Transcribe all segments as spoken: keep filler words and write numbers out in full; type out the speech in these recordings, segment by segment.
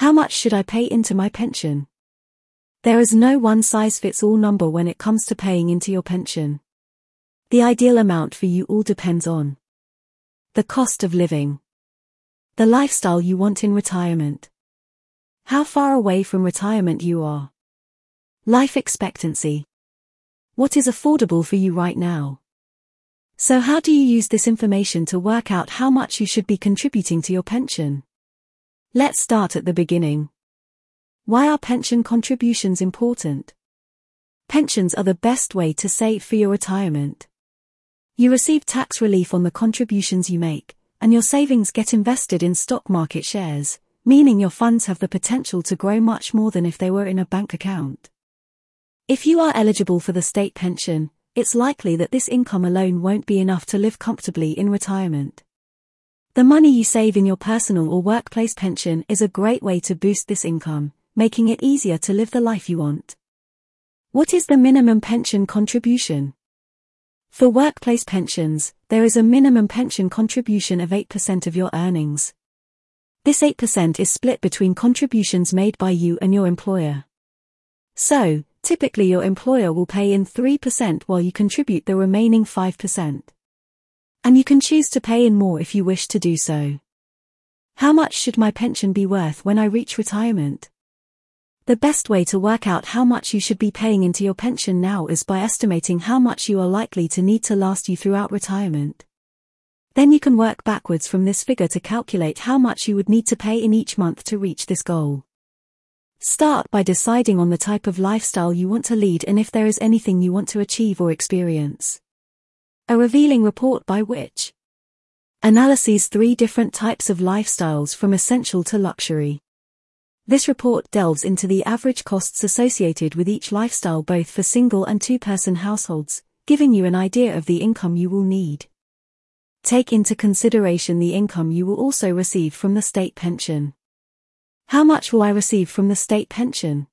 How much should I pay into my pension? There is no one-size-fits-all number when it comes to paying into your pension. The ideal amount for you all depends on the cost of living, the lifestyle you want in retirement, how far away from retirement you are, life expectancy, what is affordable for you right now. So how do you use this information to work out how much you should be contributing to your pension? Let's start at the beginning. Why are pension contributions important? Pensions are the best way to save for your retirement. You receive tax relief on the contributions you make, and your savings get invested in stock market shares, meaning your funds have the potential to grow much more than if they were in a bank account. If you are eligible for the state pension, it's likely that this income alone won't be enough to live comfortably in retirement. The money you save in your personal or workplace pension is a great way to boost this income, making it easier to live the life you want. What is the minimum pension contribution? For workplace pensions, there is a minimum pension contribution of eight percent of your earnings. This eight percent is split between contributions made by you and your employer. So, typically your employer will pay in three percent while you contribute the remaining five percent. And you can choose to pay in more if you wish to do so. How much should my pension be worth when I reach retirement? The best way to work out how much you should be paying into your pension now is by estimating how much you are likely to need to last you throughout retirement. Then you can work backwards from this figure to calculate how much you would need to pay in each month to reach this goal. Start by deciding on the type of lifestyle you want to lead and if there is anything you want to achieve or experience. A revealing report by Which? Analyses three different types of lifestyles from essential to luxury. This report delves into the average costs associated with each lifestyle both for single and two-person households, giving you an idea of the income you will need. Take into consideration the income you will also receive from the state pension. How much will I receive from the state pension?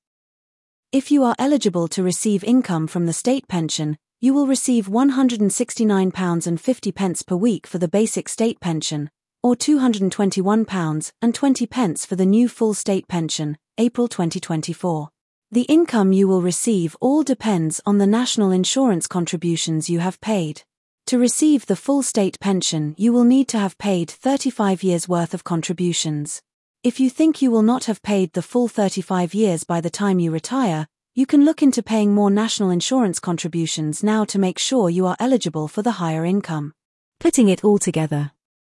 If you are eligible to receive income from the state pension, you will receive one hundred sixty-nine pounds fifty per week for the basic state pension, or two hundred twenty-one pounds twenty for the new full state pension, April twenty twenty-four. The income you will receive all depends on the national insurance contributions you have paid. To receive the full state pension, you will need to have paid thirty-five years worth of contributions. If you think you will not have paid the full thirty-five years by the time you retire, you can look into paying more national insurance contributions now to make sure you are eligible for the higher income. Putting it all together.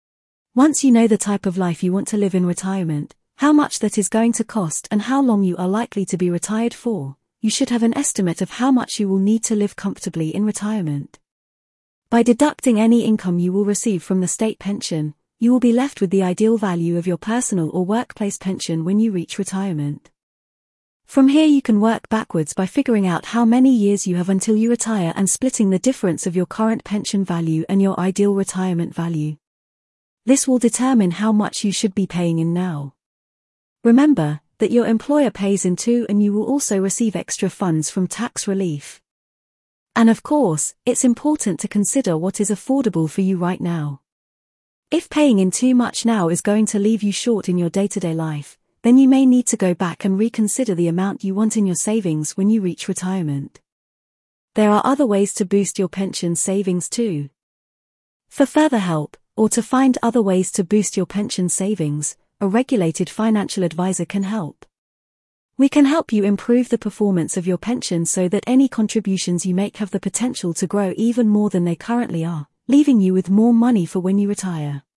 Once you know the type of life you want to live in retirement, how much that is going to cost and how long you are likely to be retired for, you should have an estimate of how much you will need to live comfortably in retirement. By deducting any income you will receive from the state pension, you will be left with the ideal value of your personal or workplace pension when you reach retirement. From here you can work backwards by figuring out how many years you have until you retire and splitting the difference of your current pension value and your ideal retirement value. This will determine how much you should be paying in now. Remember that your employer pays in too, and you will also receive extra funds from tax relief. And of course, it's important to consider what is affordable for you right now. If paying in too much now is going to leave you short in your day-to-day life, then you may need to go back and reconsider the amount you want in your savings when you reach retirement. There are other ways to boost your pension savings too. For further help, or to find other ways to boost your pension savings, a regulated financial advisor can help. We can help you improve the performance of your pension so that any contributions you make have the potential to grow even more than they currently are, leaving you with more money for when you retire.